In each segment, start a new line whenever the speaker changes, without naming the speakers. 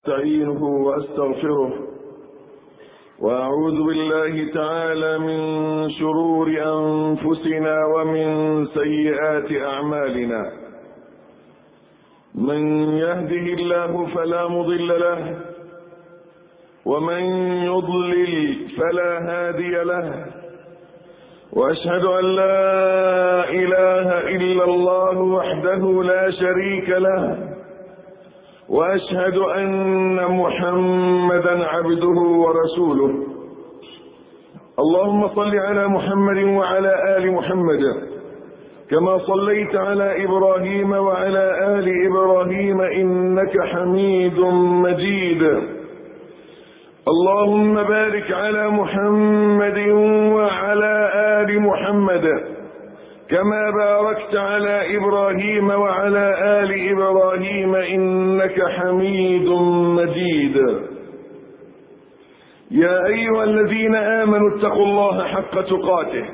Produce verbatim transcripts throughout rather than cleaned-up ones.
أستعينه وأستغفره وأعوذ بالله تعالى من شرور أنفسنا ومن سيئات أعمالنا. من يهده الله فلا مضل له ومن يضلل فلا هادي له، وأشهد أن لا إله إلا الله وحده لا شريك له، وأشهد أن محمدا عبده ورسوله. اللهم صل على محمد وعلى آل محمد كما صليت على إبراهيم وعلى آل إبراهيم إنك حميد مجيد. اللهم بارك على محمد وعلى آل محمد كما باركت على إبراهيم وعلى آل إبراهيم إنك حميد مجيد. يا أيها الذين آمنوا اتقوا الله حق تقاته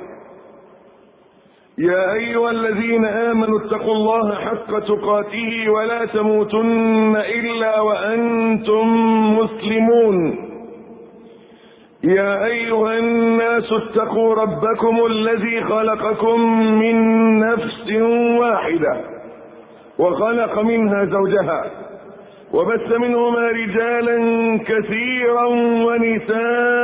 يا أيها الذين آمنوا اتقوا الله حق تقاته ولا تموتن إلا وأنتم مسلمون. يا أيها الناس اتقوا ربكم الذي خلقكم من نفس واحدة وخلق منها زوجها وبث منهما رجالا كثيرا ونساء،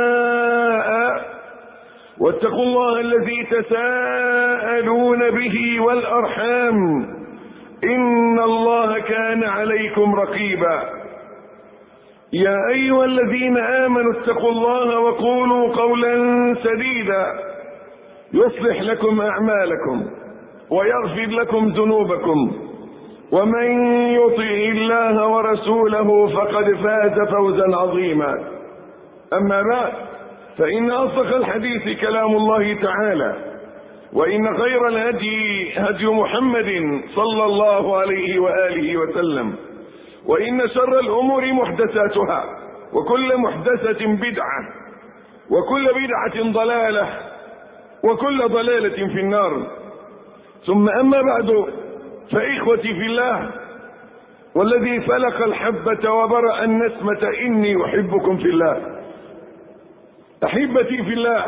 واتقوا الله الذي تساءلون به والأرحام إن الله كان عليكم رقيبا. يا أيها الذين آمنوا اتقوا الله وقولوا قولا سديدا يصلح لكم أعمالكم ويغفر لكم ذنوبكم، ومن يطع الله ورسوله فقد فاز فوزا عظيما. أما بعد، فإن أصدق الحديث كلام الله تعالى، وإن خير الهدي هدي محمد صلى الله عليه وآله وسلم، وإن شر الأمور محدثاتها، وكل محدثة بدعة، وكل بدعة ضلالة، وكل ضلالة في النار. ثم أما بعد، فإخوتي في الله، والذي فلق الحبة وبرأ النسمة إني أحبكم في الله. أحبتي في الله،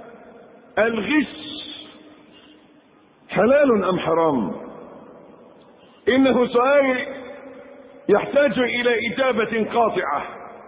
الغش حلال أم حرام؟ إنه سؤال يحتاج إلى إجابة قاطعة.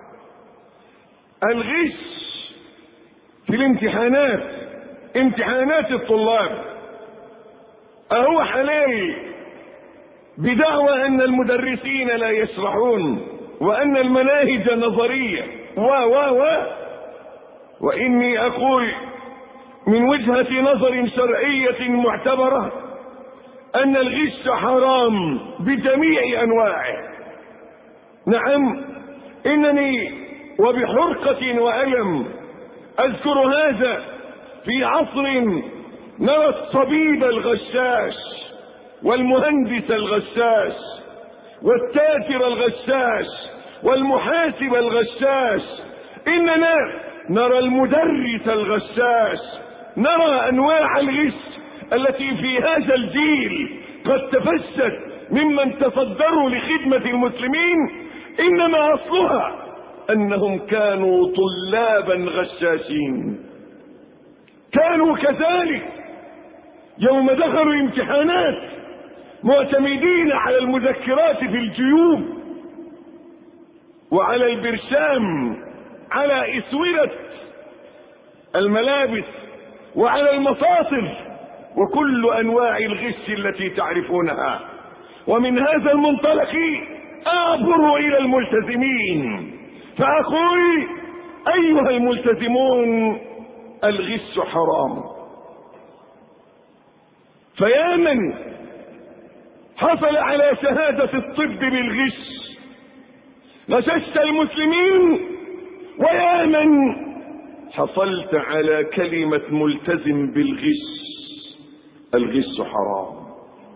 الغش في الامتحانات، امتحانات الطلاب، أهو حلال بدعوى أن المدرسين لا يشرحون وأن المناهج نظرية و و و وإني أقول من وجهة نظر شرعية معتبرة أن الغش حرام بجميع أنواعه. نعم، إنني وبحرقة وألم أذكر هذا في عصر نرى الطبيب الغشاش والمهندس الغشاش والتاجر الغشاش والمحاسب الغشاش، إننا نرى المدرس الغشاش، نرى أنواع الغش التي في هذا الجيل قد تفشت ممن تصدروا لخدمة المسلمين. إنما أصلها أنهم كانوا طلابا غشاشين، كانوا كذلك يوم دخلوا الامتحانات معتمدين على المذكرات في الجيوب وعلى البرشام، على إسورة الملابس وعلى المصاصف وكل أنواع الغش التي تعرفونها. ومن هذا المنطلق أعبر إلى الملتزمين فأقول: أيها الملتزمون، الغش حرام. فيا من حصل على شهادة الطب بالغش غششت المسلمين، ويا من حصلت على كلمة ملتزم بالغش، الغش حرام.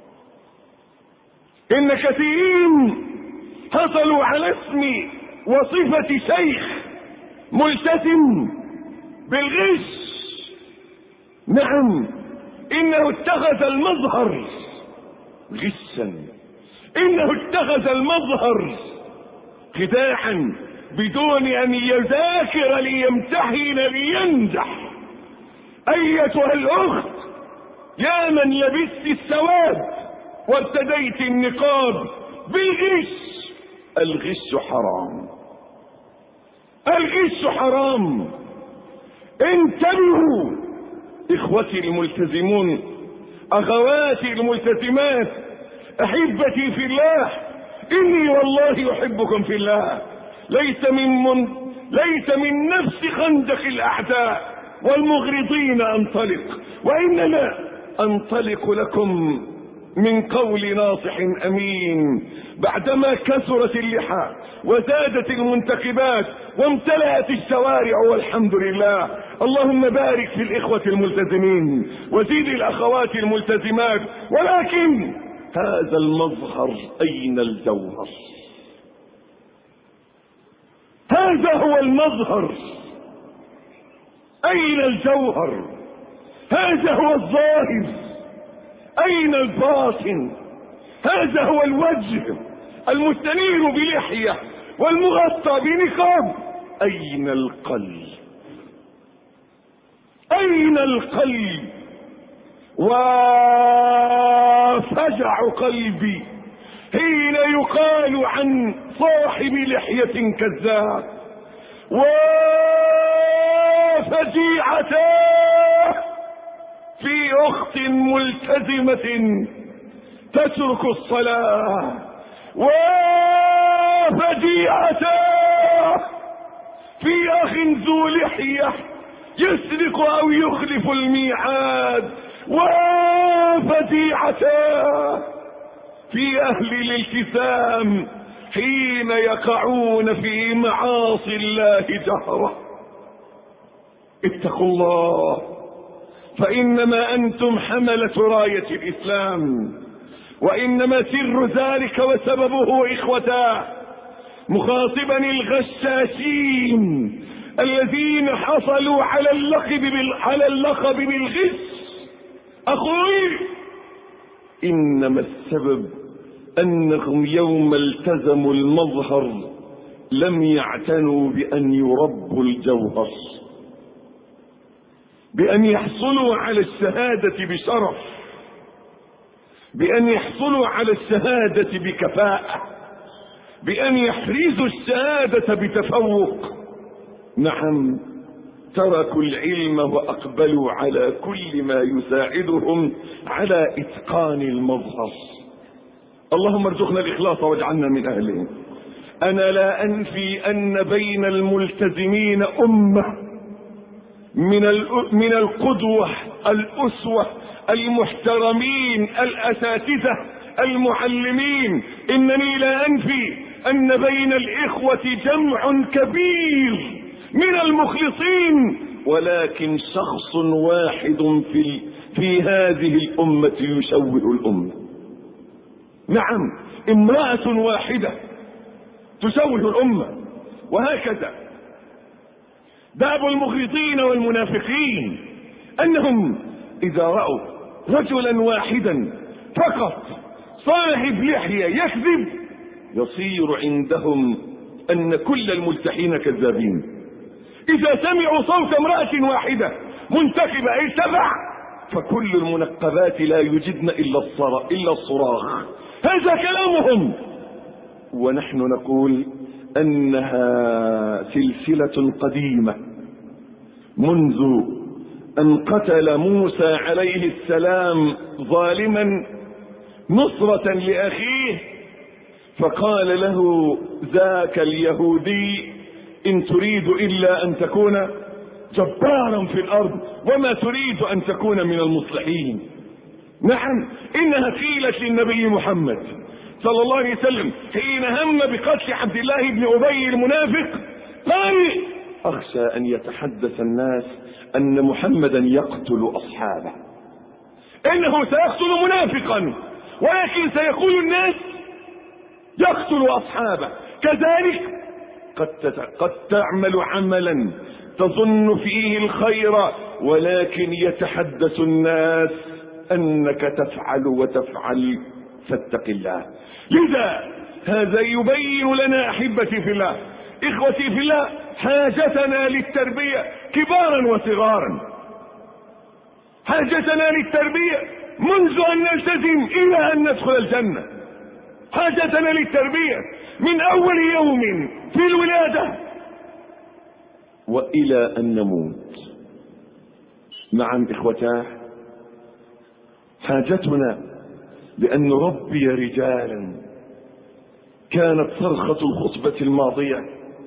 إن كثيرين حصلوا على اسم وصفة شيخ ملتزم بالغش. نعم، إنه اتخذ المظهر غشا، إنه اتخذ المظهر خداعا بدون ان يذاكر ليمتحن لينجح. ايتها الاخت يا من لبست السواد وارتديت النقاب بالغش، الغش حرام، الغش حرام. انتبهوا اخوتي الملتزمون، اخواتي الملتزمات، احبتي في الله، اني والله احبكم في الله. ليس من, من ليس من نفس خندق الاعداء والمغرضين انطلق، وانما انطلق لكم من قول ناصح امين. بعدما كثرت اللحى وزادت المنتخبات وامتلأت الشوارع والحمد لله، اللهم بارك في الاخوة الملتزمين وزيد الاخوات الملتزمات، ولكن هذا المظهر اين الجوهر؟ هذا هو المظهر، اين الجوهر؟ هذا هو الظاهر، اين الباطن؟ هذا هو الوجه المستنير بلحية والمغطى بنقاب، اين القلب؟ اين القلب؟ وفجع قلبي حين يقال عن صاحب لحية كذاب، وفجيعته في اخت ملتزمة تترك الصلاة، وفجيعته في اخ ذو لحية يسرق او يخلف الميعاد، وفجيعته في اهل الالتزام حين يقعون في معاصي الله جهرة. اتقوا الله، فانما انتم حملة راية الاسلام، وانما سر ذلك وسببه اخوتا مخاطبا الغشاشين الذين حصلوا على اللقب بال... على اللقب بالغش. اخوي، انما السبب انهم يوم التزموا المظهر لم يعتنوا بان يربوا الجوهر، بان يحصلوا على الشهادة بشرف، بان يحصلوا على الشهادة بكفاءة، بان يحرزوا الشهادة بتفوق. نعم، تركوا العلم واقبلوا على كل ما يساعدهم على اتقان المظهر. اللهم ارزقنا الاخلاص واجعلنا من اهله. انا لا انفي ان بين الملتزمين امة من من القدوة الاسوة المحترمين الاساتذة المعلمين. انني لا انفي ان بين الاخوة جمع كبير من المخلصين، ولكن شخص واحد في في هذه الامة يشوه الامة. نعم، امرأة واحدة تشوه الامة. وهكذا داب المغرضين والمنافقين انهم اذا رأوا رجلا واحدا فقط صاحب لحية يكذب يصير عندهم ان كل الملتحين كذابين. اذا سمعوا صوت امرأة واحدة منتخبة ارتفع فكل المنقبات لا يجدن الا الا الصراخ. هذا كلامهم، ونحن نقول انها سلسلة قديمة منذ ان قتل موسى عليه السلام ظالما نصرة لاخيه، فقال له ذاك اليهودي ان تريد الا ان تكون جبارا في الارض وما تريد ان تكون من المصلحين. نعم، انها قيلت للنبي محمد صلى الله عليه وسلم حين هم بقتل عبد الله بن ابي المنافق، قال اخشى ان يتحدث الناس ان محمدا يقتل اصحابه، انه سيقتل منافقا ولكن سيقول الناس يقتل اصحابه. كذلك قد قد تعمل عملا تظن فيه الخير ولكن يتحدث الناس انك تفعل وتفعل، فاتق الله. لذا هذا يبين لنا أحبتي في الله، إخوتي في الله، حاجتنا للتربية كبارا وصغارا، حاجتنا للتربية منذ أن نلتزم إلى أن ندخل الجنة، حاجتنا للتربية من أول يوم في الولادة وإلى أن نموت. نعم إخوتاه، حاجتنا لأن نربي رجالا. كانت صرخة الخطبة الماضية: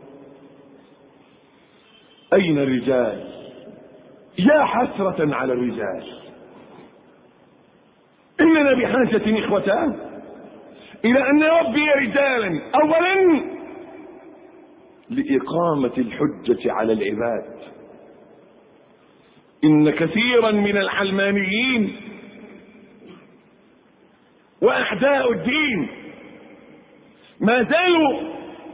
أين الرجال؟ يا حسرة على الرجال. إننا بحاجة إخوتاه إلى أن نربي رجالا، أولا لإقامة الحجة على العباد. إن كثيرا من العلمانيين وأعداء الدين ما زالوا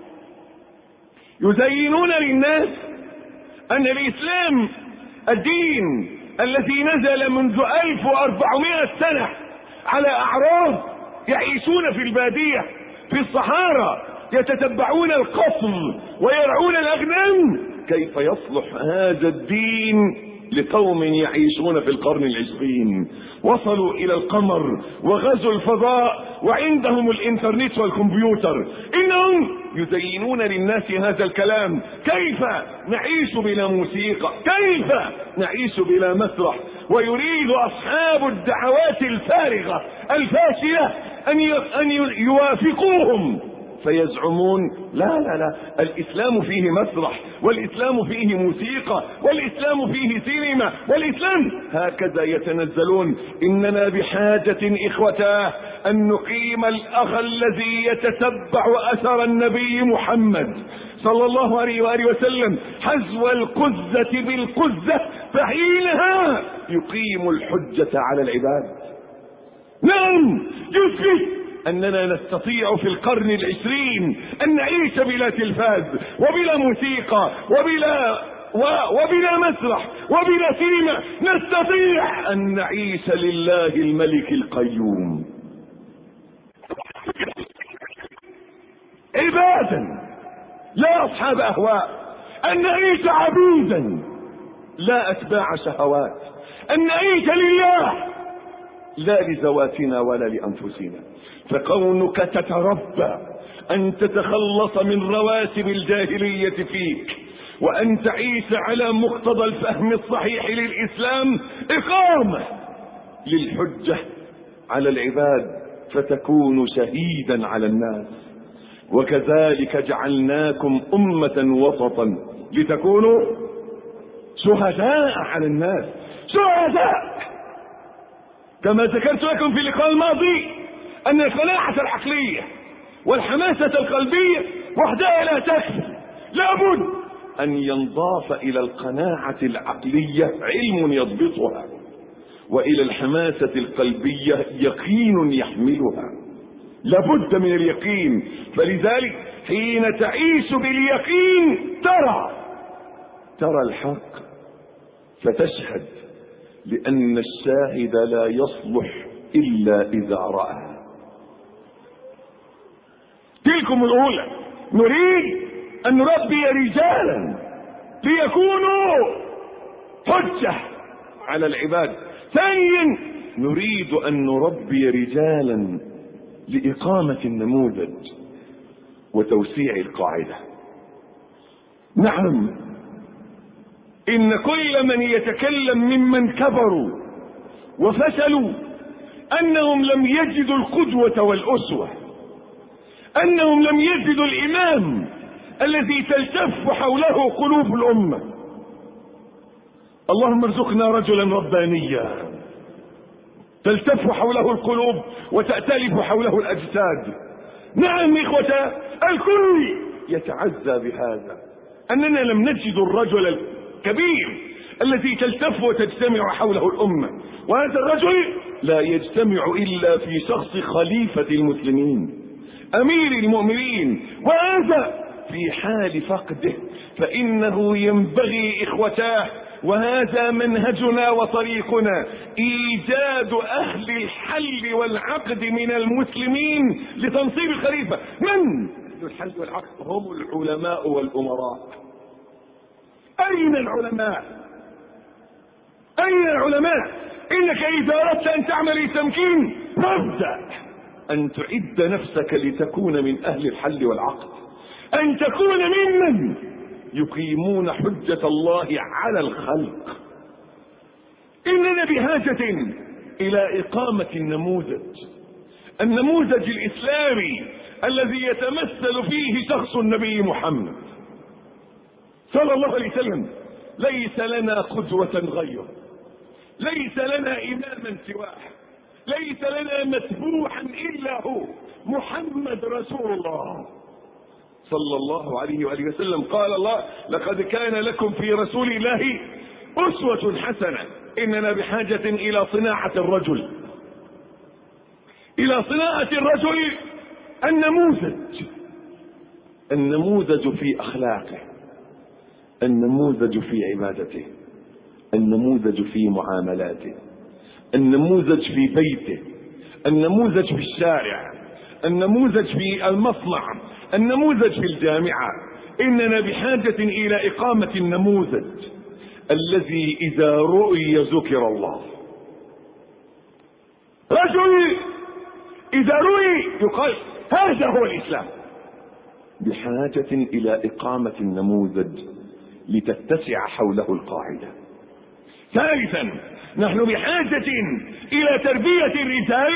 يزينون للناس أن الإسلام الدين الذي نزل منذ ألف وأربعمائة سنة على أعراض يعيشون في البادية في الصحارى يتتبعون القصر ويرعون الأغنام. كيف يصلح هذا الدين لقوم يعيشون في القرن العشرين؟ وصلوا إلى القمر وغزوا الفضاء وعندهم الإنترنت والكمبيوتر. إنهم يزينون للناس هذا الكلام. كيف نعيش بلا موسيقى؟ كيف نعيش بلا مسرح؟ ويريد أصحاب الدعوات الفارغة الفاشلة أن يوافقوهم فيزعمون لا لا لا، الإسلام فيه مسرح، والإسلام فيه موسيقى، والإسلام فيه سينما، والإسلام هكذا يتنزلون. إننا بحاجة إخوتاه أن نقيم الأخ الذي يتتبع أثر النبي محمد صلى الله عليه وآله وسلم حذو القزة بالقزة، فحينها يقيم الحجة على العباد. نعم، يثبت أننا نستطيع في القرن العشرين أن نعيش بلا تلفاز وبلا موسيقى وبلا و... وبلا مسرح وبلا سينما. نستطيع أن نعيش لله الملك القيوم عبادا لا أصحاب أهواء، أن نعيش عبيدا لا أتباع شهوات، أن نعيش لله لا لذواتنا ولا لأنفسنا. فكونك تتربى أن تتخلص من رواسب الجاهلية فيك وأن تعيش على مقتضى الفهم الصحيح للإسلام إقامة للحجة على العباد، فتكون شهيدا على الناس. وكذلك جعلناكم أمة وسطا لتكونوا شهداء على الناس. شهداء، كما ذكرت لكم في اللقاء الماضي أن القناعة العقلية والحماسة القلبية وحدها لا تكفي، لابد أن ينضاف إلى القناعة العقلية علم يضبطها، وإلى الحماسة القلبية يقين يحملها. لابد من اليقين. فلذلك حين تعيش باليقين ترى ترى الحق فتشهد، لأن الشاهد لا يصلح إلا إذا رأى. تلكم الأولى، نريد أن نربي رجالا ليكونوا حجة على العباد. ثانيا، نريد أن نربي رجالا لإقامة النموذج وتوسيع القاعدة. نعم، إن كل من يتكلم ممن كبروا وفشلوا أنهم لم يجدوا القدوة والأسوة، أنهم لم يجدوا الإمام الذي تلتف حوله قلوب الأمة. اللهم ارزقنا رجلا ربانيا تلتف حوله القلوب وتأتلف حوله الأجساد. نعم إخوة، الكل يتعزى بهذا، أننا لم نجد الرجل الكبير الذي تلتف وتجتمع حوله الأمة، وهذا الرجل لا يجتمع إلا في شخص خليفة المسلمين أمير المؤمنين، وهذا في حال فقده فإنه ينبغي إخوتاه وهذا منهجنا وطريقنا، إيجاد أهل الحل والعقد من المسلمين لتنصيب الخليفة. من أهل الحل والعقد؟ هم العلماء والأمراء. أين العلماء؟ أين العلماء؟ إنك إذا أردت أن تعمل تمكين فابدأ أن تعد نفسك لتكون من أهل الحل والعقد، أن تكون ممن يقيمون حجة الله على الخلق. إننا بحاجة إلى إقامة النموذج، النموذج الإسلامي الذي يتمثل فيه شخص النبي محمد صلى الله عليه وسلم. ليس لنا قدوة غيره، ليس لنا إماما سواه، ليس لنا متبوعا إلا هو محمد رسول الله صلى الله عليه وآله وسلم. قال الله: لقد كان لكم في رسول الله أسوة حسنة. إننا بحاجة إلى صناعة الرجل، إلى صناعة الرجل النموذج، النموذج في أخلاقه، النموذج في عبادته، النموذج في معاملاته، النموذج في بيته، النموذج في الشارع، النموذج في المصنع، النموذج في الجامعة. إننا بحاجة إلى إقامة النموذج الذي إذا رؤي ذكر الله. رجل إذا رؤي يقال هذا هو الإسلام. بحاجة إلى إقامة النموذج لتتسع حوله القاعدة. ثالثا، نحن بحاجة إلى تربية الرجال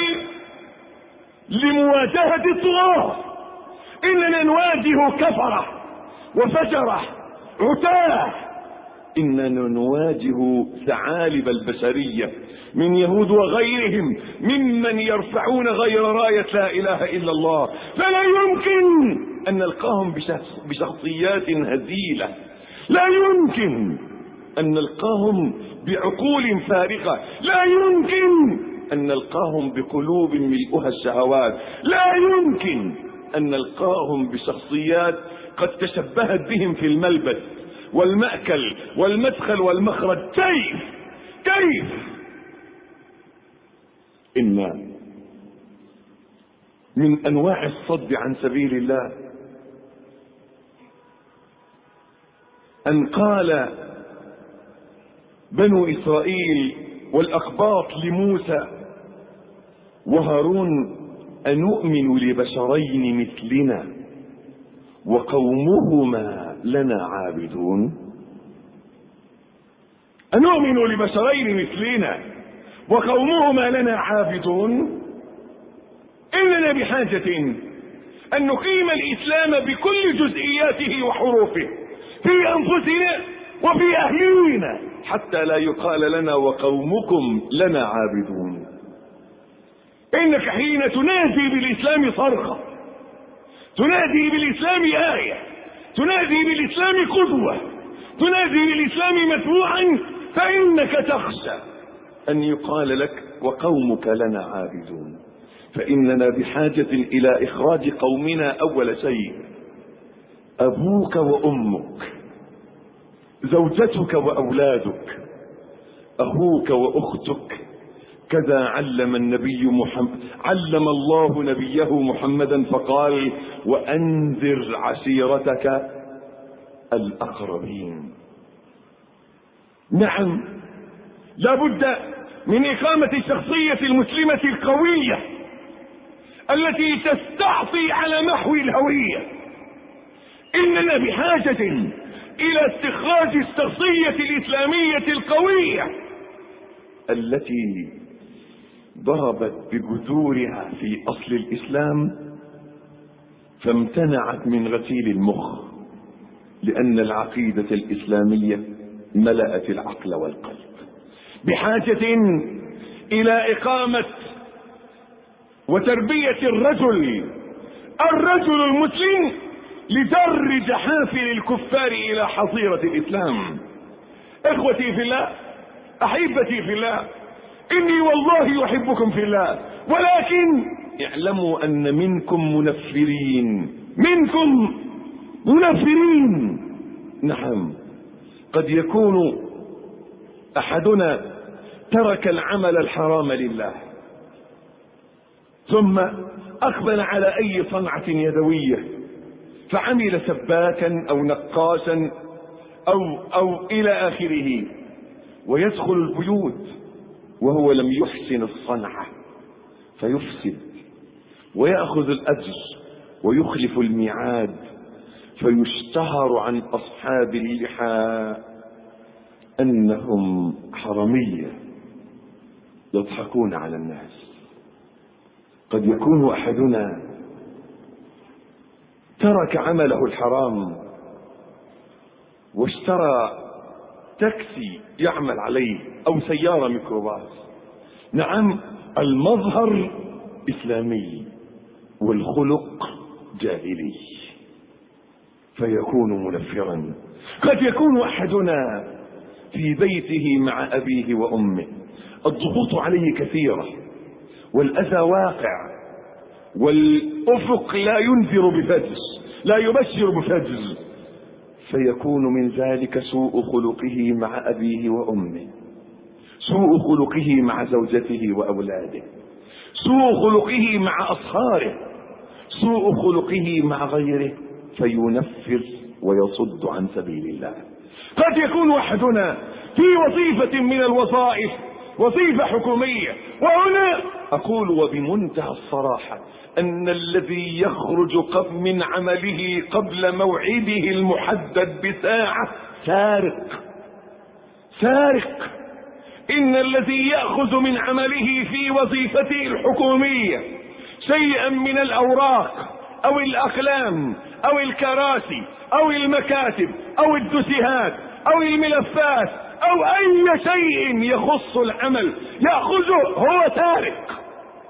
لمواجهة الطغاة. إننا نواجه كفرة وفجرة عتاه، إننا نواجه ثعالب البشرية من يهود وغيرهم ممن يرفعون غير راية لا إله إلا الله. فلا يمكن أن نلقاهم بشخصيات هزيلة، لا يمكن أن نلقاهم بعقول فارغة، لا يمكن أن نلقاهم بقلوب ملؤها الشهوات، لا يمكن أن نلقاهم بشخصيات قد تشبهت بهم في الملبس والمأكل والمدخل والمخرج. كيف كيف إن من أنواع الصد عن سبيل الله أن قال بنو إسرائيل والأقباط لموسى وهارون: أنؤمن لبشرين مثلنا وقومهما لنا عابدون. أنؤمن لبشرين مثلنا وقومهما لنا عابدون. إننا بحاجة أن نقيم الإسلام بكل جزئياته وحروفه في أنفسنا وفي أهلينا، حتى لا يقال لنا وقومكم لنا عابدون. إنك حين تنادي بالإسلام صرخة، تنادي بالإسلام آية، تنادي بالإسلام قدوة، تنادي بالإسلام متبوعا، فإنك تخشى أن يقال لك وقومك لنا عابدون. فإننا بحاجة إلى إخراج قومنا أول شيء، أبوك وأمك، زوجتك وأولادك، أخوك وأختك. كذا علم النبي محمد، علم الله نبيه محمدا فقال: وأنذر عشيرتك الأقربين. نعم، لا بد من إقامة الشخصية المسلمة القوية التي تستعصي على محو الهوية. إننا بحاجة إلى استخراج الشخصية الإسلامية القوية التي ضربت بجذورها في أصل الإسلام فامتنعت من غسيل المخ، لأن العقيدة الإسلامية ملأت العقل والقلب. بحاجة إلى إقامة وتربية الرجل الرجل المسلم لدر جحافل الكفار إلى حظيرة الإسلام. إخوتي في الله، أحبتي في الله، إني والله يحبكم في الله، ولكن اعلموا أن منكم منفرين، منكم منفرين. نعم، قد يكون أحدنا ترك العمل الحرام لله ثم أقبل على أي صنعة يدوية فعمل سباكا أو نقاشا أو, أو إلى آخره، ويدخل البيوت وهو لم يحسن الصنعة فيفسد ويأخذ الأجر ويخلف الميعاد، فيشتهر عن أصحاب اللحى أنهم حرمية يضحكون على الناس. قد يكون أحدنا ترك عمله الحرام واشترى تاكسي يعمل عليه أو سيارة ميكروباص. نعم، المظهر إسلامي والخلق جاهلي فيكون منفرا. قد يكون أحدنا في بيته مع أبيه وأمه، الضغوط عليه كثيرة والأذى واقع والأفق لا ينذر بفجر، لا يبشر بفجر، فيكون من ذلك سوء خلقه مع أبيه وأمه، سوء خلقه مع زوجته وأولاده، سوء خلقه مع أصهاره، سوء خلقه مع غيره، فينفر ويصد عن سبيل الله. قد يكون أحدنا في وظيفة من الوظائف، وظيفة حكومية، وهنا أقول وبمنتهى الصراحة أن الذي يخرج من عمله قبل موعده المحدد بساعة سارق سارق. إن الذي يأخذ من عمله في وظيفته الحكومية شيئا من الأوراق أو الأقلام أو الكراسي أو المكاتب أو الدسيهات أو الملفات أو أي شيء يخص العمل يأخذه، هو سارق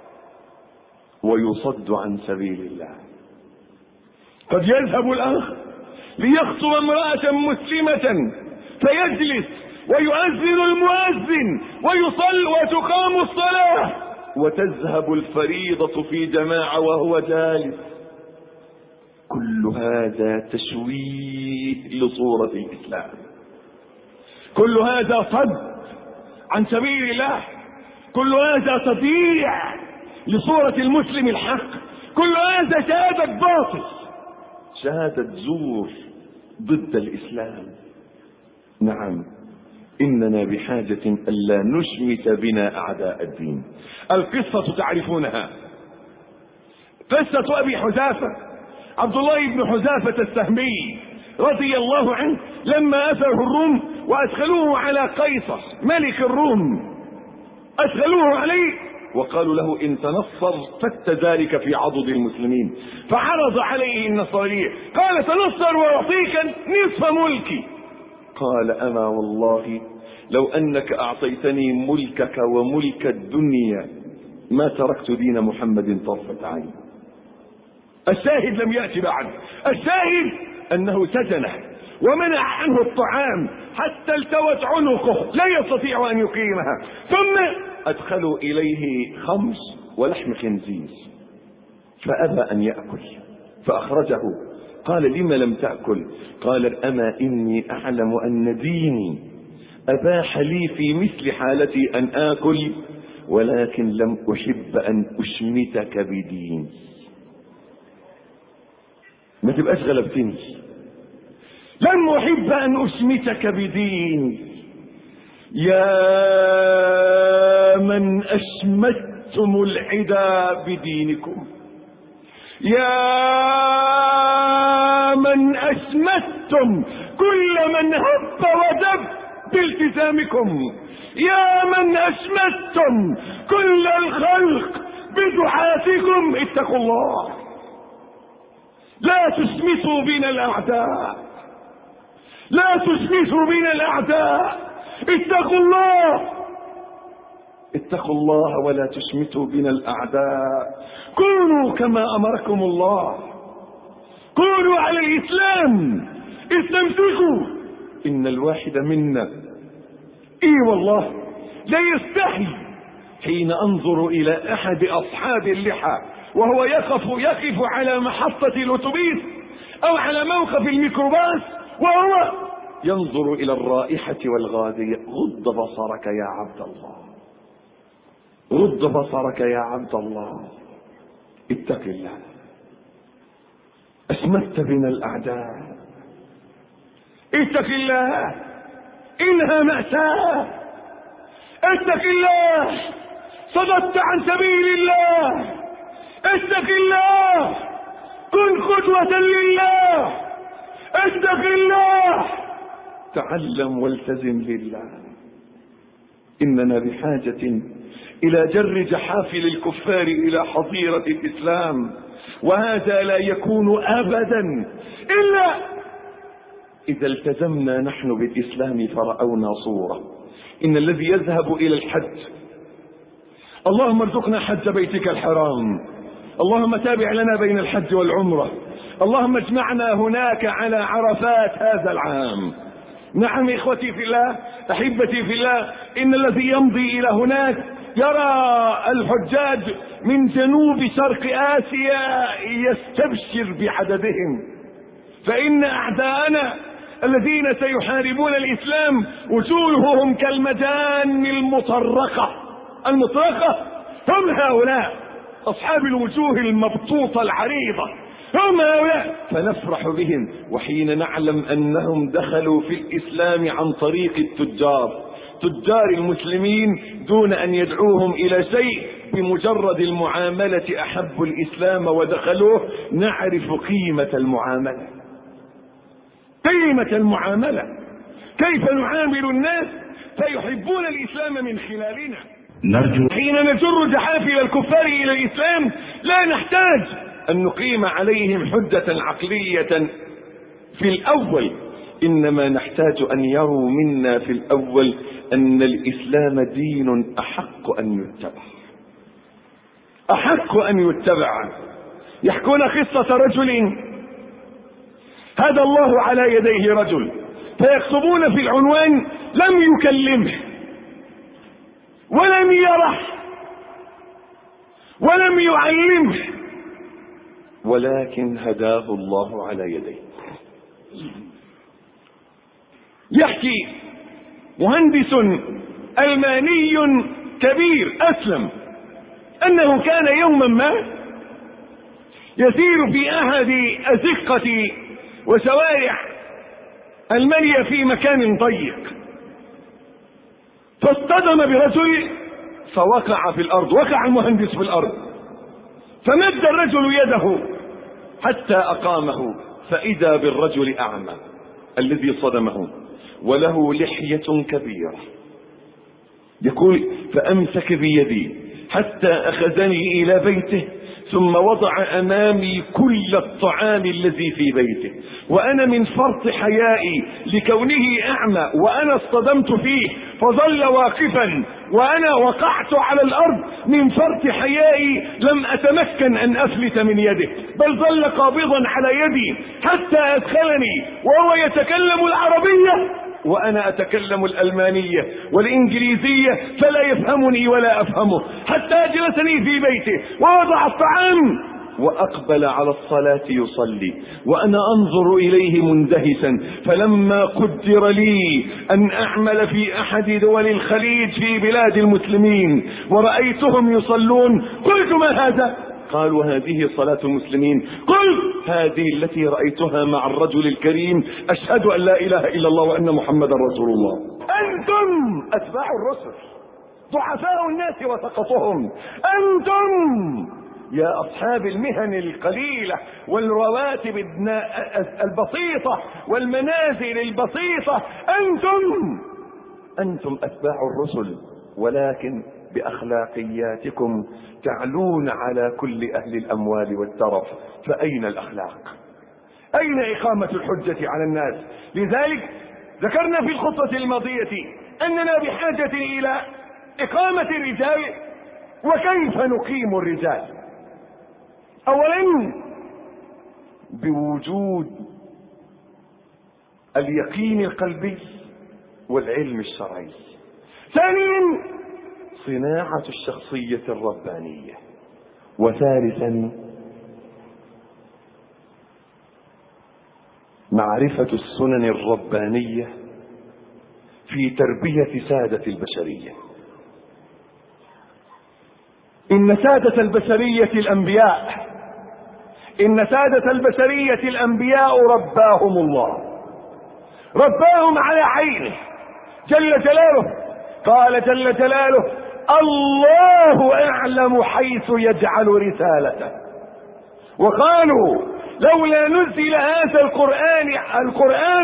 ويصد عن سبيل الله. قد يذهب الأخ ليخطب امرأة مسلمة فيجلس ويؤذن المؤذن ويصل وتقام الصلاة وتذهب الفريضة في جماعة وهو جالس. كل هذا تشويه لصورة الإسلام، كل هذا صد عن سبيل الله، كل هذا تضييع لصورة المسلم الحق، كل هذا شهادة باطل، شهادة زور ضد الإسلام. نعم، إننا بحاجة ألا نشمت بنا أعداء الدين. القصة تعرفونها، قصة أبي حذافة عبد الله بن حذافة السهمي رضي الله عنه لما أثره الروم وأدخلوه على قيصر ملك الروم، أدخلوه عليه وقالوا له إن تنصر فت ذلك في عضد المسلمين، فعرض عليه النصرانية، قال تنصر وأعطيك نصف ملكي. قال أما والله لو أنك أعطيتني ملكك وملك الدنيا ما تركت دين محمد طرفة عين. الشاهد لم يأتي بعد، الشاهد أنه سجنه ومنع عنه الطعام حتى التوت عنقه لا يستطيع أن يقيمها، ثم أدخلوا إليه خمس ولحم خنزير فأبى أن يأكل فأخرجه. قال لم لم تأكل؟ قال أما إني أعلم أن ديني أباح لي في مثل حالتي أن آكل، ولكن لم أحب أن أشمتك بدين. ما تبقاش غلبتني، لم أحب أن أشمتك بدين. يا من أشمتم العدا بدينكم، يا من أشمتم كل من هب ودب بالتزامكم، يا من أشمتم كل الخلق بدعاتكم. اتقوا الله، لا تشمتوا بنا الأعداء، لا تشمتوا بنا الأعداء، اتقوا الله، اتقوا الله ولا تشمتوا بنا الأعداء. كونوا كما أمركم الله، كونوا على الإسلام، استمسكوا. إن الواحد منا إيه والله لا يستحي حين أنظر إلى أحد أصحاب اللحى وهو يقف يقف على محطة الأتوبيس أو على موقف الميكروباس وهو ينظر إلى الرائحة والغادية. غض بصرك يا عبد الله، غض بصرك يا عبد الله، اتق الله. أسمت بنا الأعداء، اتق الله، إنها مأساة. اتق الله، صددت عن سبيل الله. اتق الله، كن قدوة لله. اتق الله، تعلم والتزم لله. إننا بحاجة إلى جر جحافل الكفار إلى حظيرة الإسلام، وهذا لا يكون أبدا إلا إذا التزمنا نحن بالإسلام فرأونا صورة. إن الذي يذهب إلى الحج، اللهم ارزقنا حج بيتك الحرام، اللهم تابع لنا بين الحج والعمرة، اللهم اجمعنا هناك على عرفات هذا العام. نعم إخوتي في الله، أحبتي في الله، إن الذي يمضي إلى هناك يرى الحجاج من جنوب شرق آسيا يستبشر بعددهم، فإن أعداءنا الذين سيحاربون الإسلام وجوههم كالمجان المطرقة المطرقة هم هؤلاء أصحاب الوجوه المبطوطة العريضة، هم هؤلاء، فنفرح بهم. وحين نعلم أنهم دخلوا في الإسلام عن طريق التجار، تجار المسلمين، دون أن يدعوهم إلى شيء، بمجرد المعاملة أحبوا الإسلام ودخلوه، نعرف قيمة المعاملة، قيمة المعاملة، كيف نعامل الناس فيحبون الإسلام من خلالنا. نرجو حين نجر جحافل الكفار إلى الإسلام لا نحتاج أن نقيم عليهم حجة عقلية في الأول، إنما نحتاج أن يروا منا في الأول أن الإسلام دين أحق أن يتبع، أحق أن يتبع. يحكون قصة رجل هدى الله على يديه رجل، فيكتبون في العنوان لم يكلمه ولم يره ولم يعلمه، ولكن هداه الله على يديه. يحكي مهندس ألماني كبير أسلم أنه كان يوما ما يسير في أحد أزقة وشوارع ألمانيا في مكان ضيق، فاصطدم برجل فوقع في الأرض، وقع المهندس في الأرض، فمد الرجل يده حتى أقامه، فإذا بالرجل أعمى الذي صدمه وله لحية كبيرة. يقول فأمسك بيدي حتى أخذني إلى بيته، ثم وضع أمامي كل الطعام الذي في بيته، وأنا من فرط حيائي لكونه أعمى وأنا اصطدمت فيه فظل واقفا، وأنا وقعت على الأرض من فرط حيائي لم أتمكن أن أفلت من يده، بل ظل قابضا على يدي حتى أدخلني وهو يتكلم العربية وأنا أتكلم الألمانية والإنجليزية، فلا يفهمني ولا أفهمه، حتى أجلسني في بيته ووضع الطعام وأقبل على الصلاة يصلي، وأنا أنظر إليه مندهسا. فلما قدر لي أن أعمل في أحد دول الخليج في بلاد المسلمين ورأيتهم يصلون، قلت ما هذا؟ قالوا هذه صلاة المسلمين. قل هذه التي رأيتها مع الرجل الكريم، أشهد أن لا إله إلا الله وأن محمدا رسول الله. أنتم أتباع الرسل، ضعفاء الناس وسقطهم، أنتم يا أصحاب المهن القليلة والرواتب البسيطة والمنازل البسيطة، أنتم أنتم أتباع الرسل، ولكن بأخلاقياتكم تعلون على كل أهل الأموال والترف. فأين الأخلاق؟ أين إقامة الحجة على الناس؟ لذلك ذكرنا في الخطة الماضية أننا بحاجة إلى إقامة الرجال. وكيف نقيم الرجال؟ أولا بوجود اليقين القلبي والعلم الشرعي. ثانيا صناعة الشخصية الربانية. وثالثا معرفة السنن الربانية في تربية سادة البشرية. إن سادة البشرية الأنبياء إن سادة البشرية الأنبياء رباهم الله، رباهم على عينه جل جلاله. قال جل جلاله: الله أعلم حيث يجعل رسالته. وقالوا: لولا نزل هذا القرآن القرآن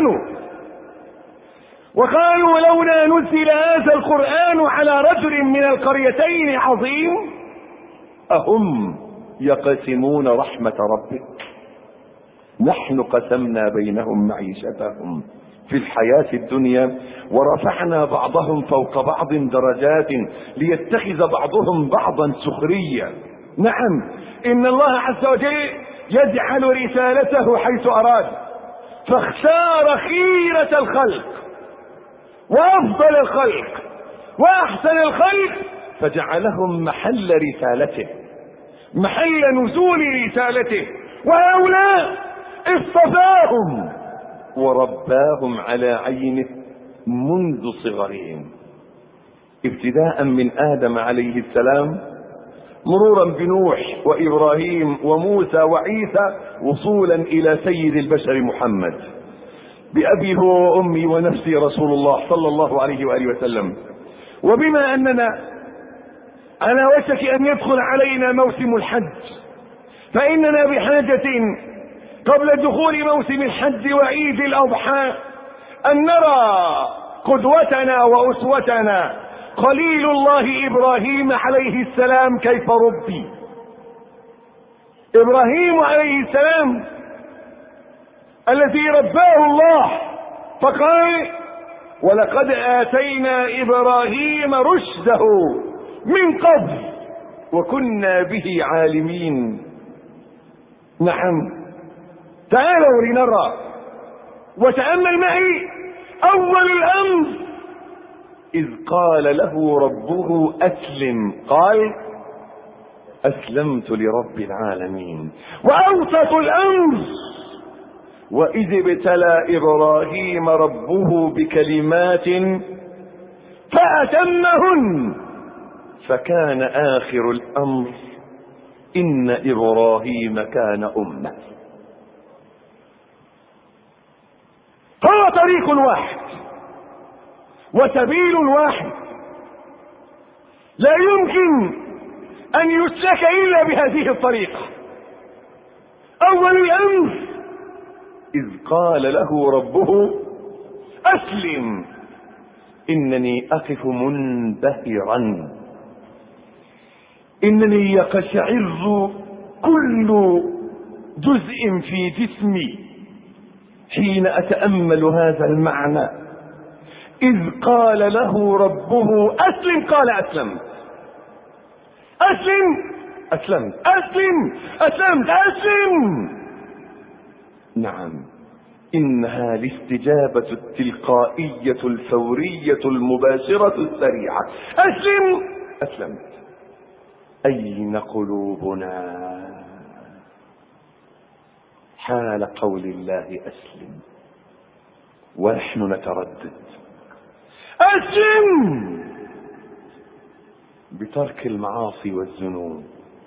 وقالوا لولا نزل هذا القرآن على رجل من القريتين عظيم أهم يقسمون رحمة ربك نحن قسمنا بينهم معيشتهم في الحياة الدنيا ورفعنا بعضهم فوق بعض درجات ليتخذ بعضهم بعضا سخريا. نعم، إن الله عز وجل يجعل رسالته حيث أراد، فاختار خيرة الخلق وأفضل الخلق وأحسن الخلق فجعلهم محل رسالته، محل نزول رسالته، وهؤلاء اصطفاهم ورباهم على عينه منذ صغرهم، ابتداء من آدم عليه السلام، مرورا بنوح وإبراهيم وموسى وعيسى، وصولا إلى سيد البشر محمد بأبي هو وأمي ونفسي رسول الله صلى الله عليه وآله وسلم. وبما أننا على وشك أن يدخل علينا موسم الحج، فإننا بحاجة قبل دخول موسم الحج وعيد الأضحى أن نرى قدوتنا وأسوتنا خليل الله إبراهيم عليه السلام كيف ربي. إبراهيم عليه السلام الذي رباه الله، فقال: ولقد آتينا إبراهيم رشده من قبل وكنا به عالمين. نعم، تعالوا لنرى وتأمل معي أول الأمر إذ قال له ربه أسلم، قال: أسلمت لرب العالمين. وأوسط الأمر وإذ ابتلى إبراهيم ربه بكلمات فأتمهن، فكان آخر الأمر إن إبراهيم كان أمة. هو طريق واحد وسبيل واحد لا يمكن أن يسلك إلا بهذه الطريقة. أول الأمر إذ قال له ربه أسلم، إنني أقف منبهرا، إنني يقشعر كل جزء في جسمي حين أتأمل هذا المعنى. إذ قال له ربه أسلم، قال أسلمت، أسلم، أسلمت، أسلم، أسلمت، أسلم. نعم، إنها الاستجابة التلقائية الفورية المباشرة السريعة. أسلم، أسلمت. أين قلوبنا حال قول الله أسلم ونحن نتردد؟ أسلم بترك المعاصي والذنوب،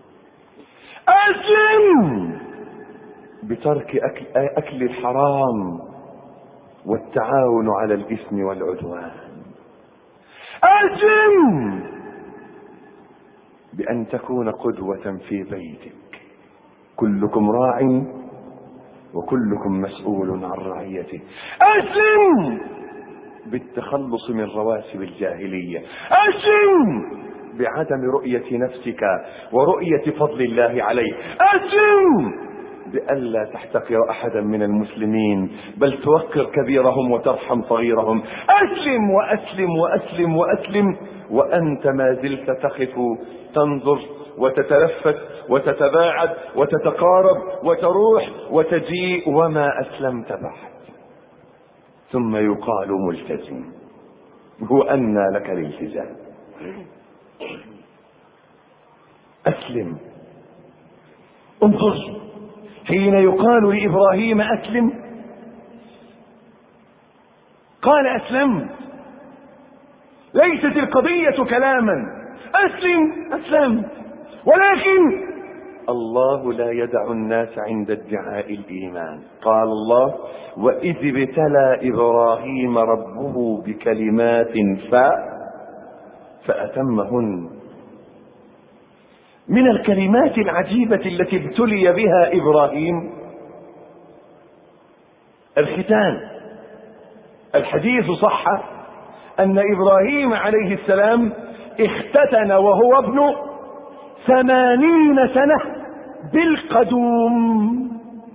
أسلم بترك أكل, أكل الحرام والتعاون على الإثم والعدوان، أسلم بأن تكون قدوة في بيتك. كلكم راع وكلكم مسؤول عن رعيته. أسلم بالتخلص من رواسب الجاهلية، أسلم بعدم رؤية نفسك ورؤية فضل الله عليه، أسلم بألا تحتقر أحدا من المسلمين بل توقر كبيرهم وترحم صغيرهم. أسلم وأسلم وأسلم وأسلم وأنت ما زلت تقف تنظر وتتلفت وتتباعد وتتقارب وتروح وتجيء وما أسلمت بعد، ثم يقال ملتزم. هو أنى لك الالتزام؟ أسلم. انظر، حين يقال لإبراهيم أسلم قال أسلمت. ليست القضية كلاما، أسلم أسلمت، ولكن الله لا يدع الناس عند ادعاء الإيمان. قال الله: وإذ ابتلى إبراهيم ربه بكلمات ف... فأتمهن. من الكلمات العجيبة التي ابتلي بها إبراهيم الختان. الحديث صح أن إبراهيم عليه السلام اختتن وهو ابن ثمانين سنة بالقدوم.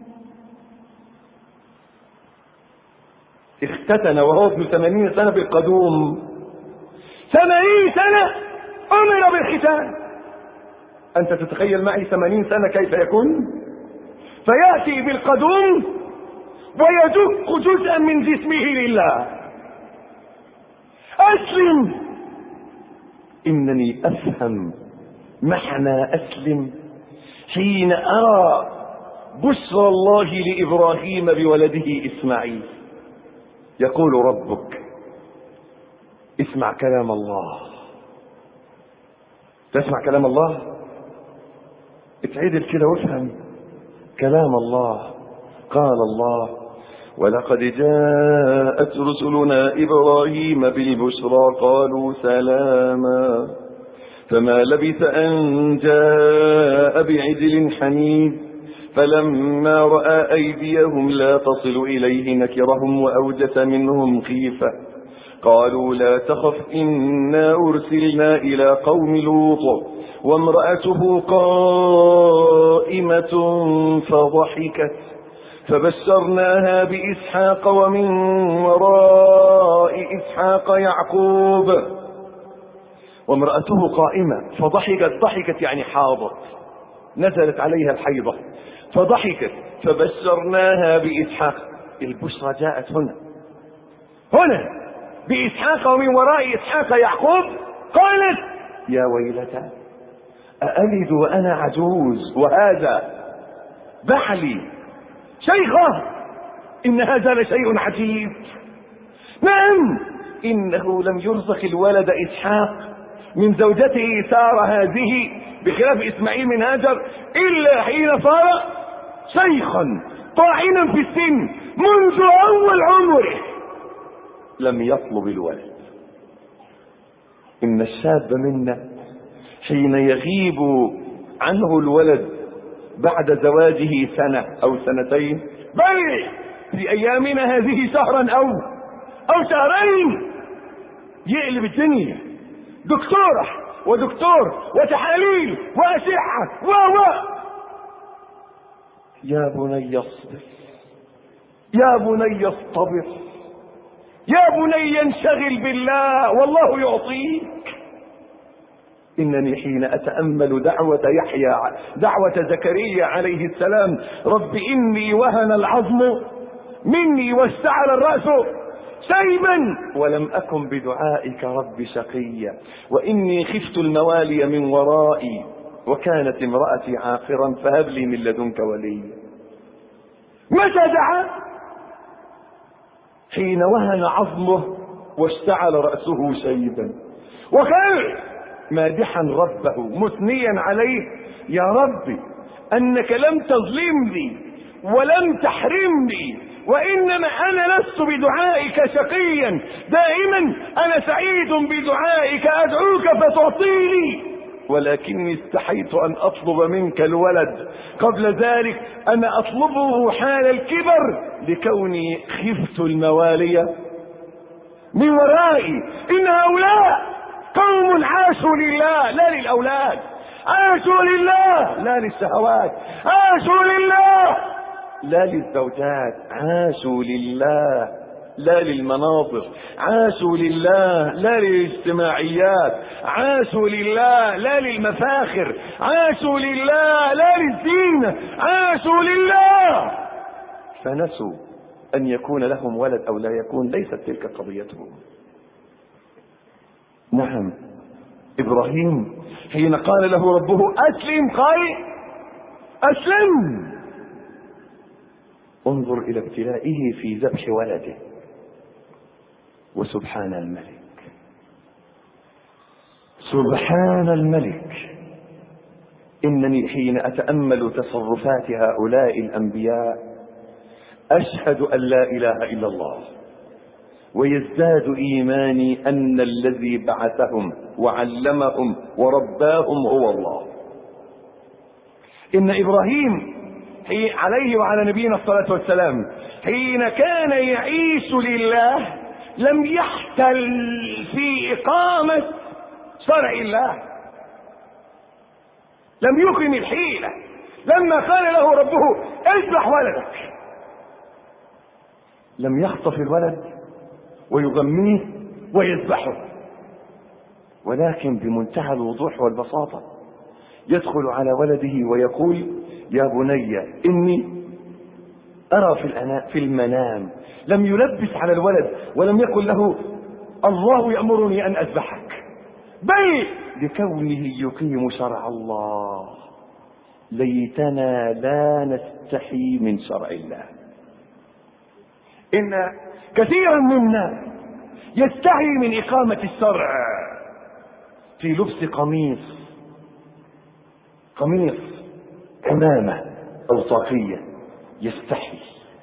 اختتن وهو ابن ثمانين سنة بالقدوم. ثمانين سنة أمر بالختان. أنت تتخيل معي ثمانين سنة كيف يكون؟ فيأتي بالقدوم ويدق جزءا من جسمه لله. أسلم. إنني أفهم معنى أسلم حين أرى بشرى الله لإبراهيم بولده إسماعيل. يقول ربك: اسمع كلام الله. تسمع كلام الله؟ اتعدل كده وافهم كلام الله. قال الله: ولقد جاءت رسلنا إبراهيم بالبشرى قالوا سلاما فما لبث أن جاء بعجل حنيذ فلما رأى أيديهم لا تصل إليه نكرهم وأوجس منهم خيفة قالوا لا تخف إنا أرسلنا إلى قوم لوط وامرأته قائمة فضحكت فبشرناها بإسحاق ومن وراء إسحاق يعقوب وامرأته قائمة فضحكت. ضحكت يعني حاضت، نزلت عليها الحيضة فضحكت فبشرناها بإسحاق. البشرى جاءت هنا هنا بإسحاق ومن وراء إسحاق يعقوب. قالت: يا ويلتى أألد وأنا عجوز وهذا بعلي شيخة إن هذا لشيء عجيب. نعم، إنه لم يرزق الولد إسحاق من زوجته سارة هذه بخلاف إسماعيل من هاجر إلا حين صار شيخا طاعنا في السن منذ أول عمره لم يطلب الولد. إن الشاب منا حين يغيب عنه الولد بعد زواجه سنة أو سنتين بل في أيامنا هذه شهرا أو أو شهرين يقلب الدنيا، دكتورة ودكتور وتحاليل وأشعة و و يا بني اصبر، يا بني اصطبر، يا بني انشغل بالله والله يعطيك. إنني حين أتأمل دعوة يحيى دعوة زكريا عليه السلام: رب إني وهن العظم مني واشتعل الرأس شيبا ولم أكن بدعائك رب شقيا وإني خفت الموالي من ورائي وكانت امرأتي عاقرا فهب لي من لدنك وليا. متى دعا؟ حين وهن عظمه واشتعل رأسه شيبا وكان مادحا ربه مثنيا عليه: يا ربي أنك لم تظلمني ولم تحرمني وإنما أنا لست بدعائك شقيا، دائما أنا سعيد بدعائك أدعوك فتعطيني، ولكني استحيت أن أطلب منك الولد قبل ذلك أنا أطلبه حال الكبر لكوني خفت الموالي من ورائي. إن هؤلاء قوم عاشوا لله لا للأولاد، عاشوا لله لا للشهوات، عاشوا لله لا للزوجات، عاشوا لله لا للمناظر، عاشوا لله لا للاجتماعيات، عاشوا لله لا للمفاخر، عاشوا لله لا للزينة، عاشوا لله. فنسوا أن يكون لهم ولد أو لا يكون، ليست تلك قضيتهم. نعم، إبراهيم حين قال له ربه أسلم قال أسلم. انظر إلى ابتلائه في ذبح ولده. وسبحان الملك، سبحان الملك، إنني حين أتأمل تصرفات هؤلاء الأنبياء أشهد أن لا إله إلا الله، ويزداد إيماني أن الذي بعثهم وعلمهم ورباهم هو الله. إن إبراهيم عليه وعلى نبينا الصلاة والسلام حين كان يعيش لله لم يحتل في إقامة شرع الله، لم يقم الحيلة. لما قال له ربه اذبح ولدك لم يخطف الولد ويغميه ويذبحه، ولكن بمنتهى الوضوح والبساطة يدخل على ولده ويقول يا بني إني أرى في المنام. لم يلبس على الولد ولم يقل له الله يأمرني أن أذبحك، بل لكونه يقيم شرع الله. ليتنا لا نستحي من شرع الله. إن كثيرا منا يستحي من إقامة الشرع في لبس قميص قميص عمامة أو طاقية، يستحي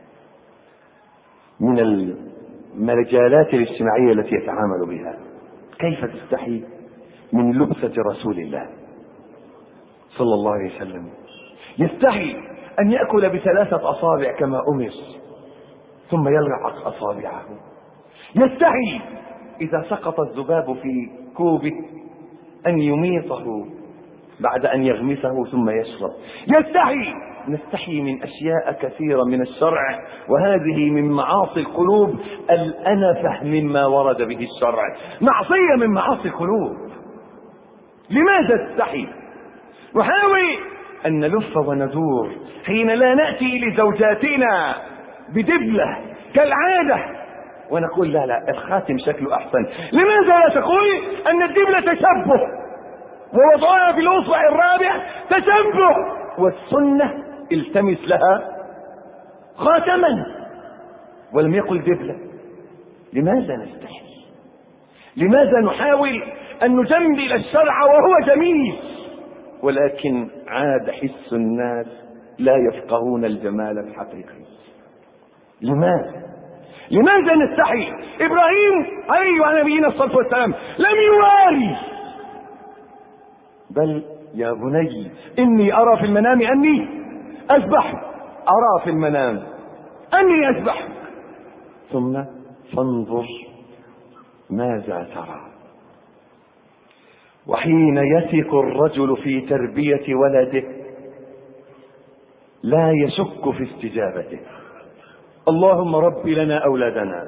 من المجالات الاجتماعية التي يتعامل بها. كيف تستحي من لبسة رسول الله صلى الله عليه وسلم؟ يستحي أن يأكل بثلاثة أصابع كما أمر ثم يلعق أصابعه. يستحي إذا سقط الذباب في كوبه أن يميطه بعد أن يغمسه ثم يشرب. يستحي. نستحي من أشياء كثيرة من الشرع، وهذه من معاصي القلوب الأنفة مما ورد به الشرع، معصية من معاصي القلوب. لماذا تستحي؟ نحاول أن نلف وندور حين لا نأتي لزوجاتنا بدبلة كالعادة ونقول لا لا الخاتم شكله أحسن. لماذا لا تقول أن الدبلة تشبه ووضعها في الأصبع الرابع تشبه، والسنة التمس لها خاتما ولم يقل دبلة؟ لماذا نستحي؟ لماذا نحاول أن نجمل الشرع وهو جميل؟ ولكن عاد حس الناس لا يفقهون الجمال الحقيقي. لماذا؟ لماذا نستحي؟ إبراهيم عليه وعلى نبينا الصلاة والسلام لم يواري، بل يا بني إني أرى في المنام أني أذبحك، أرى في المنام أني أذبحك، ثم فانظر ماذا ترى. وحين يثق الرجل في تربية ولده لا يشك في استجابته. اللهم رب لنا أولادنا،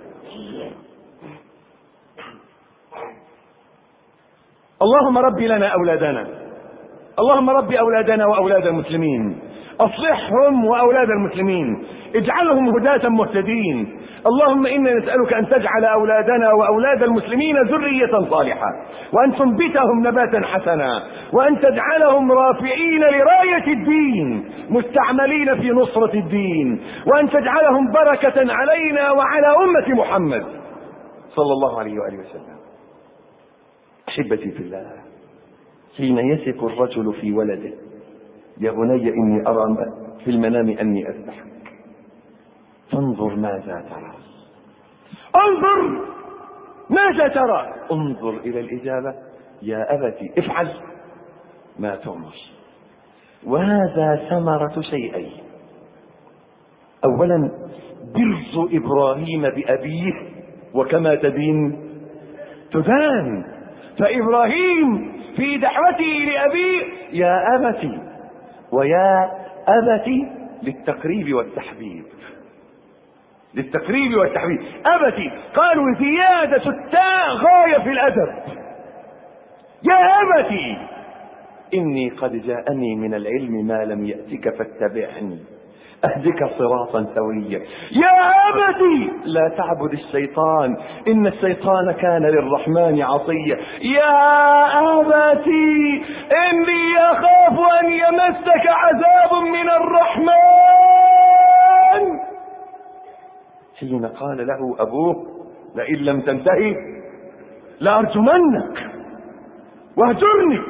اللهم رب لنا أولادنا، اللهم رب أولادنا وأولاد المسلمين، أصلحهم وأولاد المسلمين، اجعلهم هداة مهتدين. اللهم إنا نسألك أن تجعل أولادنا وأولاد المسلمين ذرية صالحة، وأن تنبتهم نباتا حسنا، وأن تجعلهم رافعين لراية الدين مستعملين في نصرة الدين، وأن تجعلهم بركة علينا وعلى أمة محمد صلى الله عليه وآله وسلم. أحبتي في الله، حين يثق الرجل في ولده يا بني إني أرى في المنام أني أذبحك، فانظر ماذا ترى. انظر ماذا ترى. انظر إلى الإجابة يا أبتي افعل ما تؤمر. وهذا ثمرة شيئين. أولا بر إبراهيم بأبيه، وكما تدين تدان. فإبراهيم في دعوته لأبيه يا أبتي ويا أبتي للتقريب والتحبيب، للتقريب والتحبيب. أبتي قالوا زيادة التاء غاية في الأدب. يا أبتي إني قد جاءني من العلم ما لم يأتك فاتبعني أهدك صراطا سويا. يا أبتي لا تعبد الشيطان إن الشيطان كان للرحمن عصيا. يا أبتي إني أخاف أن يمسك عذاب من الرحمن. حين قال له أبوه لئن لم تنتهي لأرجمنك واهجرني.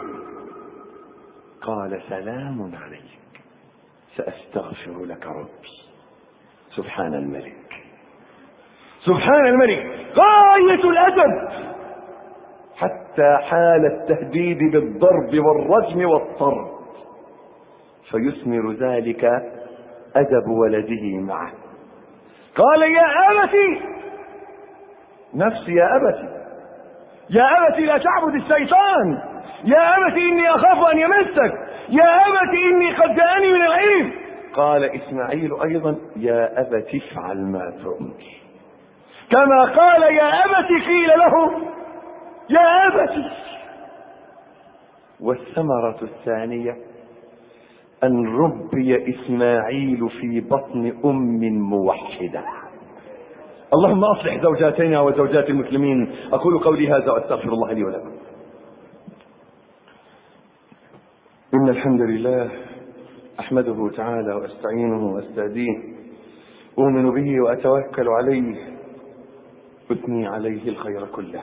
قال سلام عليك سأستغفر لك ربي. سبحان الملك، سبحان الملك، غاية الأدب، حتى حال التهديد بالضرب والرجم والطرد، فيثمر ذلك أدب ولده معه. قال يا أبتي، نفسي يا أبتي، يا أبتي لا تعبد الشيطان، يا أبتي إني أخاف أن يمسك، يا أبتي إني قد جاءني من العلم. قال إسماعيل أيضا يا أبتي افعل ما تؤمر، كما قال يا أبتي قيل له يا أبتي. والثمرة الثانية أن ربي إسماعيل في بطن أم موحدة. اللهم أصلح زوجاتنا وزوجات المسلمين. أقول قولي هذا وأستغفر الله لي ولكم. إن الحمد لله أحمده تعالى وأستعينه وأستهديه، أؤمن به وأتوكل عليه، أثني عليه الخير كله،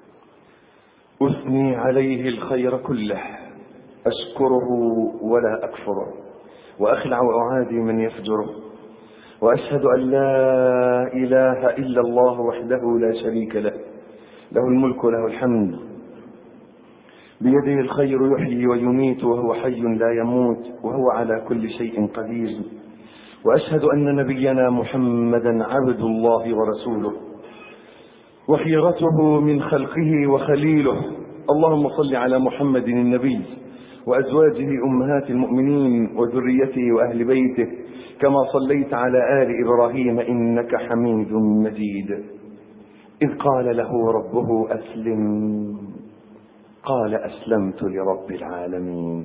أثني عليه الخير كله، أشكره ولا أكفره، وأخلع وأعادي من يفجره، وأشهد أن لا إله إلا الله وحده لا شريك له، له الملك وله الحمد، بيده الخير يحيي ويميت وهو حي لا يموت وهو على كل شيء قدير. وأشهد أن نبينا محمدا عبد الله ورسوله وخيرته من خلقه وخليله. اللهم صل على محمد النبي وأزواجه أمهات المؤمنين وذريته وأهل بيته كما صليت على آل إبراهيم إنك حميد مجيد. إذ قال له ربه أسلم قال أسلمت لرب العالمين.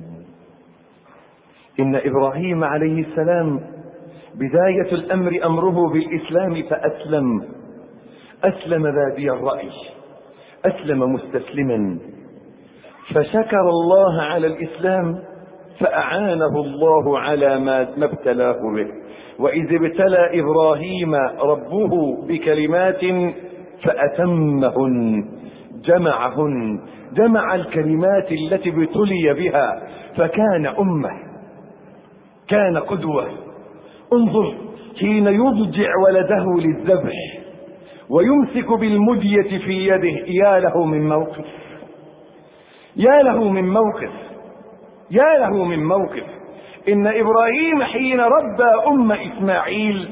إن إبراهيم عليه السلام بداية الأمر أمره بالإسلام فأسلم، أسلم بادي الرأي، أسلم مستسلما، فشكر الله على الإسلام فأعانه الله على ما ابتلاه به. وإذ ابتلى إبراهيم ربه بكلمات فأتمهن، جمعهن، جمع الكلمات التي ابتلي بها فكان أمة، كان قدوة. انظر حين يضجع ولده للذبح ويمسك بالمدية في يده، يا له من موقف، يا له من موقف، يا له من موقف. إن إبراهيم حين ربى أم إسماعيل،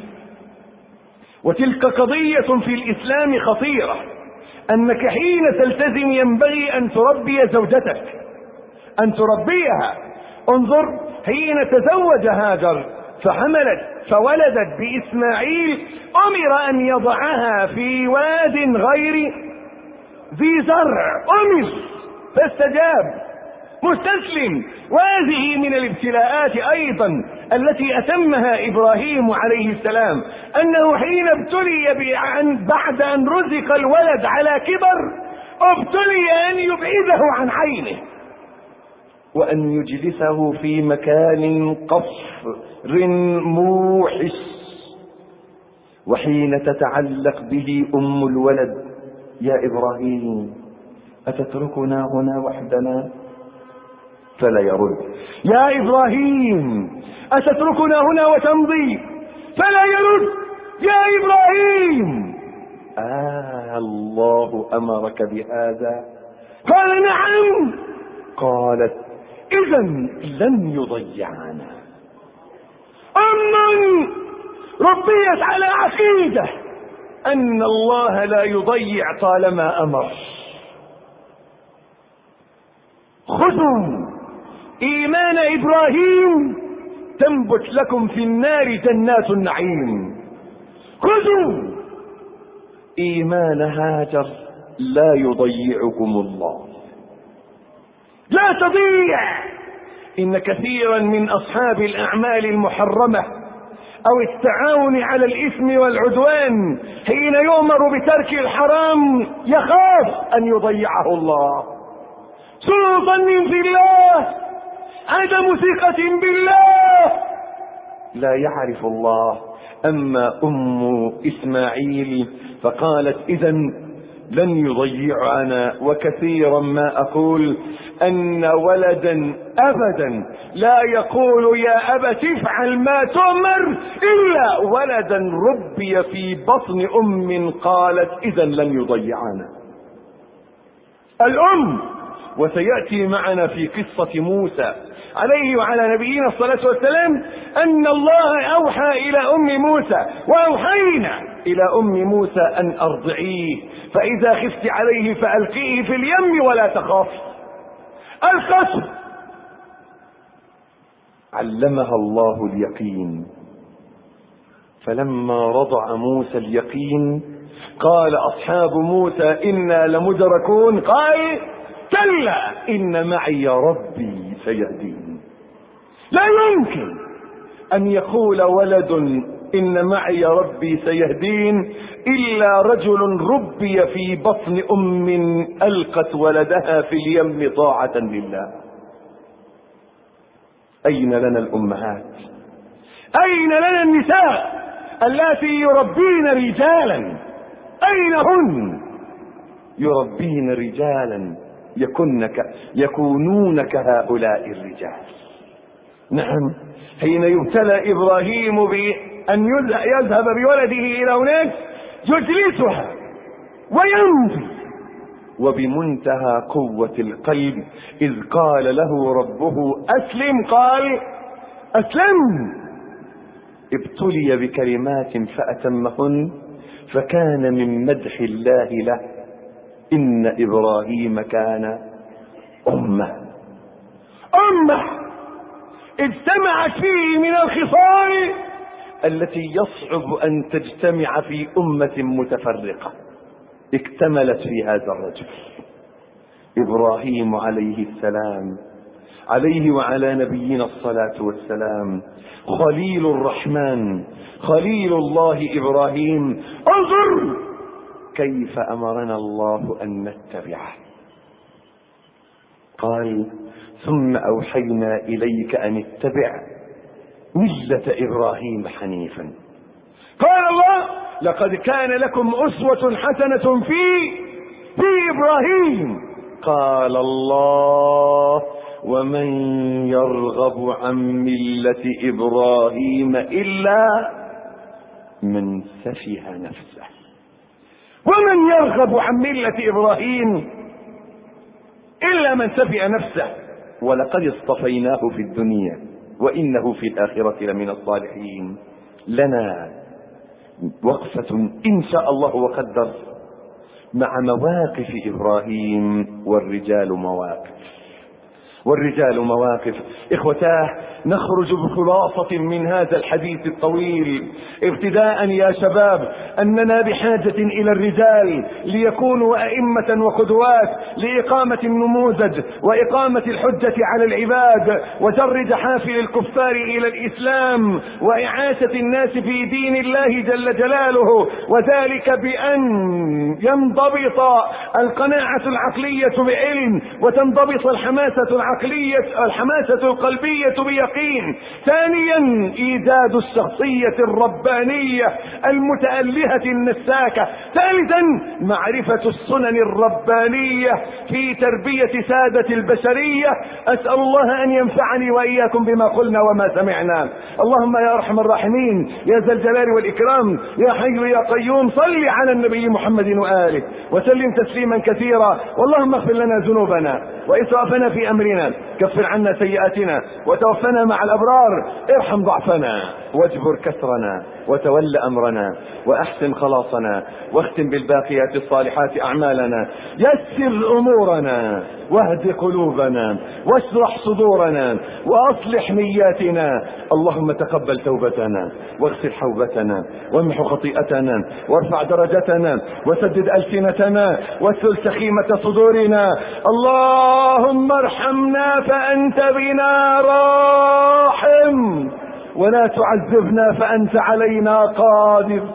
وتلك قضية في الإسلام خطيرة، أنك حين تلتزم ينبغي أن تربي زوجتك، أن تربيها. انظر حين تزوج هاجر فحملت فولدت بإسماعيل، أمر أن يضعها في واد غير ذي زرع، أمر فاستجاب مستسلم. وهذه من الابتلاءات أيضا التي أتمها إبراهيم عليه السلام، أنه حين ابتلي بعد أن رزق الولد على كبر، ابتلي أن يبعده عن عينه وأن يجلسه في مكان قصر موحش. وحين تتعلق به أم الولد يا إبراهيم أتتركنا هنا وحدنا؟ فلا يرد. يا إبراهيم أتتركنا هنا وتمضي؟ فلا يرد. يا إبراهيم آه الله أمرك بهذا؟ قال نعم. قالت إذن لن يضيعنا. أمن ربيت على عقيدة أن الله لا يضيع طالما أمر. خذوا إيمان إبراهيم تنبت لكم في النار جنات النعيم. خذوا إيمان هاجر لا يضيعكم الله، لا تضيع. إن كثيرا من أصحاب الأعمال المحرمة أو التعاون على الإثم والعدوان حين يؤمر بترك الحرام يخاف أن يضيعه الله. سوء ظن في الله، عدم ثقة بالله، لا يعرف الله. أما أم إسماعيل فقالت إذن لن يضيعنا، وكثيرا ما أقول أن ولدا أبدا لا يقول يا أبت افعل ما تؤمر إلا ولدا ربي في بطن أم قالت إذن لن يضيعنا. الأم. وسيأتي معنا في قصة موسى عليه وعلى نبينا الصلاة والسلام أن الله أوحى إلى أم موسى وأوحينا إلى أم موسى أن أرضعيه، فإذا خفت عليه فألقيه في اليم ولا تخاف. القصر علمها الله اليقين، فلما رضع موسى اليقين قال أصحاب موسى إنا لمدركون، قال كلا إن معي ربي سيهدين. لا يمكن أن يقول ولد إن معي ربي سيهدين إلا رجل ربي في بطن أم ألقت ولدها في اليم طاعة لله. أين لنا الأمهات؟ أين لنا النساء اللاتي يربين رجالا؟ أين هن؟ يربين رجالا يكون يكونون كهؤلاء الرجال. نعم، حين يبتلى إبراهيم بأن يذهب بولده إلى هناك يجلسها ويمضي، وبمنتهى قوة القلب إذ قال له ربه أسلم قال أسلم. ابتلي بكلمات فأتمهن، فكان من مدح الله له إن إبراهيم كان أمة أمة اجتمعت فيه من الخصال التي يصعب أن تجتمع في أمة متفرقة، اكتملت في هذا الرجل إبراهيم عليه السلام، عليه وعلى نبينا الصلاة والسلام، خليل الرحمن، خليل الله إبراهيم. انظر كيف أمرنا الله أن نتبعه. قال ثم أوحينا إليك أن اتبع ملة إبراهيم حنيفا. قال الله لقد كان لكم أسوة حسنة في في إبراهيم. قال الله ومن يرغب عن ملة إبراهيم إلا من سفه نفسه. ومن يرغب عن ملة إبراهيم إلا من سفه نفسه ولقد اصطفيناه في الدنيا وإنه في الآخرة لمن الصالحين. لنا وقفة إن شاء الله وقدر مع مواقف إبراهيم، والرجال مواقف والرجال مواقف. إخوتاه، نخرج بخلاصة من هذا الحديث الطويل ابتداء يا شباب أننا بحاجة إلى الرجال ليكونوا أئمة وقدوات لإقامة النموذج وإقامة الحجة على العباد وجر حافل الكفار إلى الإسلام وإعاشة الناس في دين الله جل جلاله، وذلك بأن ينضبط القناعة العقلية بعلم وتنضبط الحماسة العقلية الحماسة القلبية بيقين. ثانيا إيجاد الشخصية الربانية المتألهة النساكة. ثالثا معرفة السنن الربانية في تربية سادة البشرية. أسأل الله أن ينفعني وإياكم بما قلنا وما سمعنا. اللهم يا أرحم الراحمين يا ذا الجلال والإكرام يا حي يا قيوم صل على النبي محمد وآله وسلم تسليما كثيرا. اللهم اغفر لنا ذنوبنا وإسرافنا في أمرنا، كفر عنا سيئاتنا وتوفنا مع الأبرار، ارحم ضعفنا واجبر كسرنا وتول أمرنا وأحسن خلاصنا واختم بالباقيات الصالحات أعمالنا. يسر أمورنا واهد قلوبنا واشرح صدورنا وأصلح نياتنا. اللهم تقبل توبتنا واغسل حوبتنا وامح خطيئتنا وارفع درجتنا وسدد ألسنتنا واسل سخيمة صدورنا. اللهم ارحمنا فأنت بنا راحم، ولا تعذبنا فأنت علينا قادر،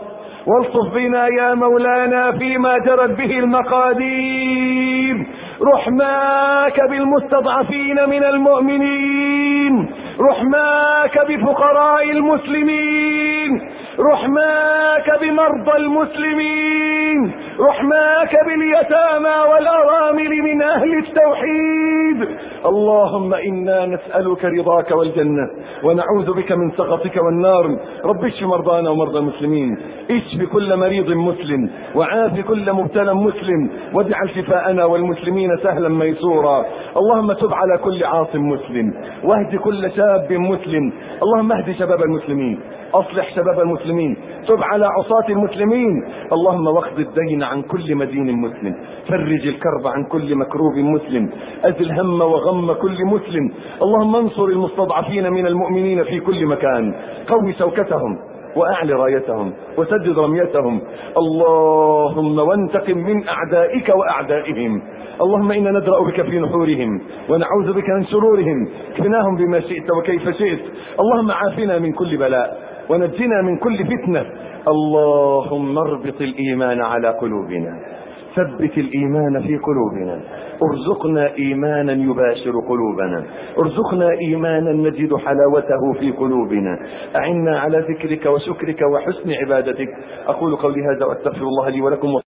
والطف بنا يا مولانا فيما جرت به المقادير. رحماك بالمستضعفين من المؤمنين، رحماك بفقراء المسلمين، رحماك بمرضى المسلمين، رحماك باليتامى والأرامل من أهل التوحيد. اللهم إنا نسألك رضاك والجنة ونعوذ بك من سخطك والنار. رب اشف مرضانا ومرضى المسلمين، اشف كل مريض مسلم، وعاف كل مبتلى مسلم، واجعل شفاءنا والمسلمين سهلا ميسورا. اللهم تب على كل عاص مسلم، واهد كل شاب مسلم. اللهم اهد شباب المسلمين، اصلح شباب المسلمين، تب على عصاة المسلمين. اللهم واخذ الدين عن كل مدين مسلم، فرج الكرب عن كل مكروب مسلم، ازل هم وغم كل مسلم. اللهم انصر المستضعفين من المؤمنين في كل مكان، قوي شوكتهم واعل رايتهم وسدد رميتهم. اللهم وانتقم من اعدائك واعدائهم. اللهم انا ندرأ بك في نحورهم ونعوذ بك من شرورهم. اكفناهم بما شئت وكيف شئت. اللهم عافنا من كل بلاء ونجنا من كل فتنة. اللهم اربط الايمان على قلوبنا، ثبت الإيمان في قلوبنا، ارزقنا إيمانا يباشر قلوبنا، ارزقنا إيمانا نجد حلاوته في قلوبنا. أعنا على ذكرك وشكرك وحسن عبادتك. أقول قولي هذا وأستغفر الله لي ولكم.